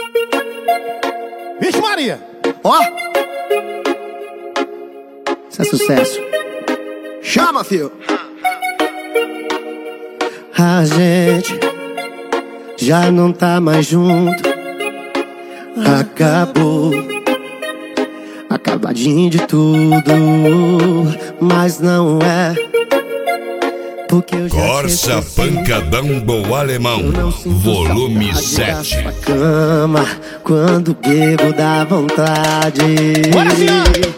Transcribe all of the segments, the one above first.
Vixe Maria! Ó! Isso é sucesso. Chama, filho! A gente já não tá mais junto. Acabou. Acabadinho de tudo. Mas não é porque eu já Corsa Pancadão do Alemão, volume 7. Cama, quando bebo dá vontade. Bora, senhora!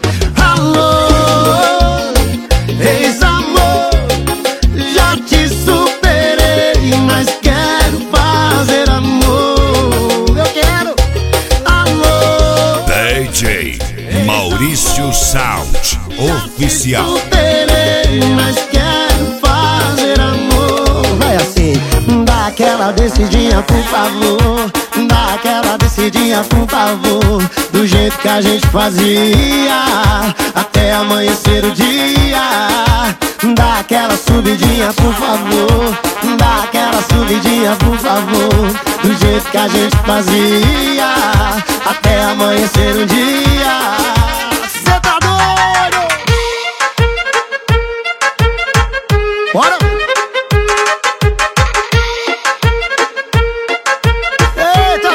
Alô, ex-amor, já te superei, mas quero fazer amor. Eu quero. Alô, DJ Maurício Sound Oficial. superei, mas quero fazer amor. Vai assim, dá aquela descidinha, por favor. Dá aquela descidinha, por favor. Do jeito que a gente fazia, até amanhecer o dia. Dá aquela subidinha, por favor. Dá aquela subidinha, por favor. Do jeito que a gente fazia, até amanhecer o dia. Cê tá doido? Bora! Eita,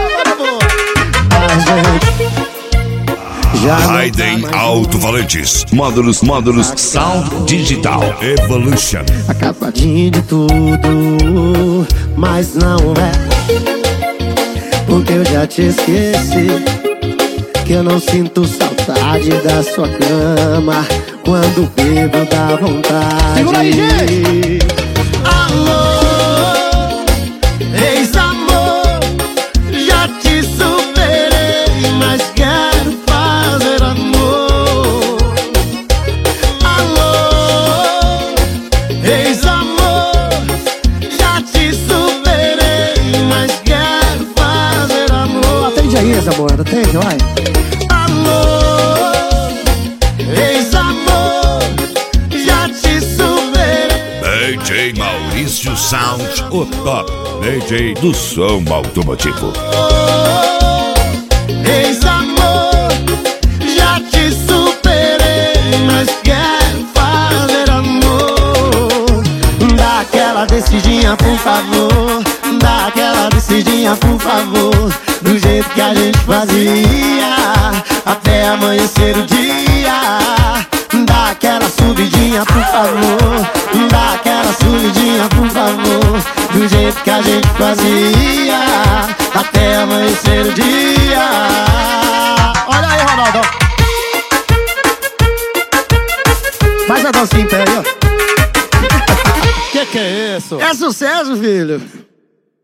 Raiden Alto-Falantes. Módulos Sound Digital Evolution. Acabadinho de tudo, mas não é porque eu já te esqueci, que eu não sinto saudade da sua cama. Quando bebo dá vontade. Segura aí, gente! Alô, ex-amor, já te superei, mas quero fazer amor. Alô, ex-amor, já te superei, mas quero fazer amor. Atende aí, ex-amor, atende, vai. Alô, ex-amor, já te superei. DJ Maurício Sound, o top DJ do som automotivo. Ex-amor, já te superei, mas quero fazer amor. Dá aquela descidinha, por favor. Dá aquela descidinha, por favor. Do jeito que a gente fazia, até amanhecer o dia. Dá aquela subidinha, por favor. Dá aquela subidinha, por favor. Do jeito que a gente fazia, até amanhecer o dia. Olha aí, Ronaldo. Faz a dancinha em pé aí, ó. Que é isso? É sucesso, filho.